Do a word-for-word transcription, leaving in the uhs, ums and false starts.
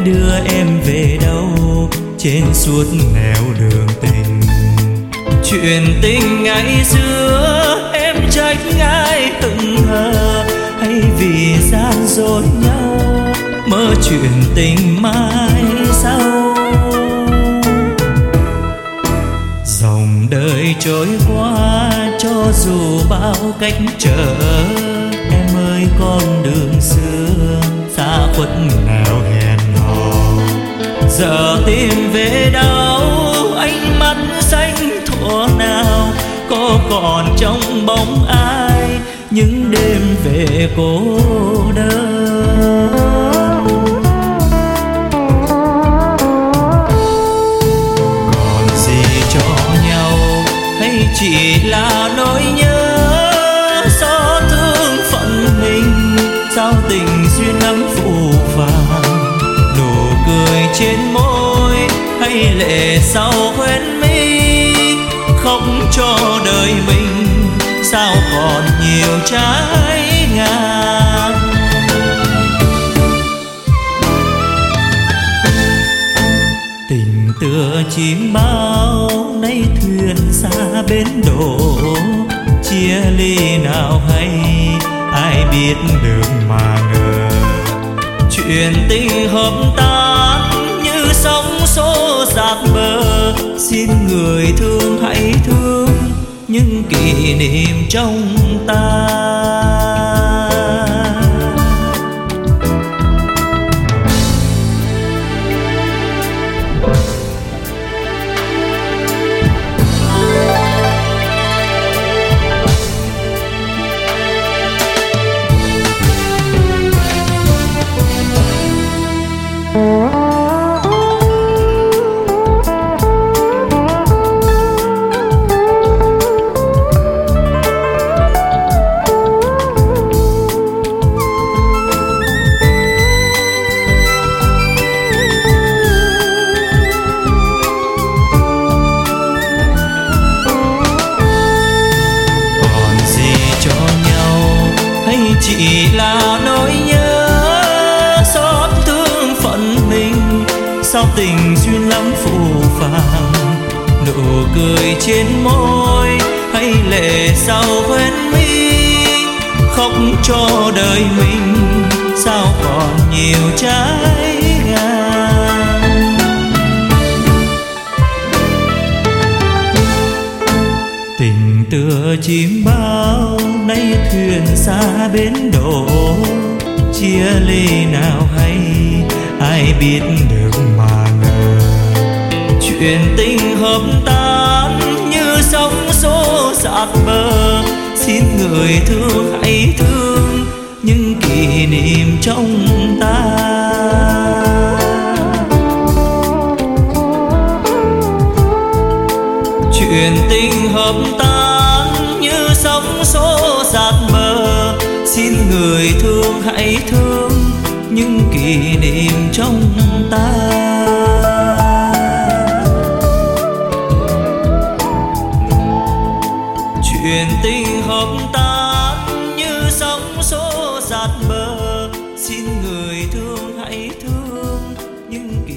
đưa em về đâu trên suốt nẻo đường tình. Chuyện tình ngày xưa em trách ai hững hờ, hay vì gian dối nhau mơ chuyện tình mai sau. Dòng đời trôi qua cho dù bao cách trở, em ơi con đường xưa xa khuất nào hẹn hò. Giờ tìm về đâu ánh mắt xanh thuở nào, có còn trong bóng ai những đêm về cô đơn. Còn gì cho nhau hay chỉ là nỗi nhớ, xót thương phận mình sao tình duyên lắm phù phàng. Nụ cười trên môi hay lệ sau hoen mi, khóc cho đời mình sao còn nhiều trái ngang. Tình tựa chim bao nay thuyền xa bến đổ, chia ly nào hay ai biết được mà ngờ. Chuyện tình hợp tan như sóng xô dạt bờ, xin người thương hãy thương những kỷ niệm trong ta. Chỉ là nỗi nhớ xót thương phận mình sao tình duyên lắm phù phàng. Nụ cười trên môi hay lệ sau hoen mi, khóc cho đời mình sao còn nhiều trái ngang. Tình tựa chim bao nay thuyền xa bến đổ, chia ly nào hay ai biết được mà ngờ. Chuyện tình hợp tan như sóng xô dạt bờ, xin người thương hãy thương những kỷ niệm trong ta. Chuyện tình hợp tan như sóng xô dạt bờ, xin người thương hãy thương những kỷ niệm trong ta. Chuyện tình hợp tan như sóng xô dạt bờ, xin người thương hãy thương những kỷ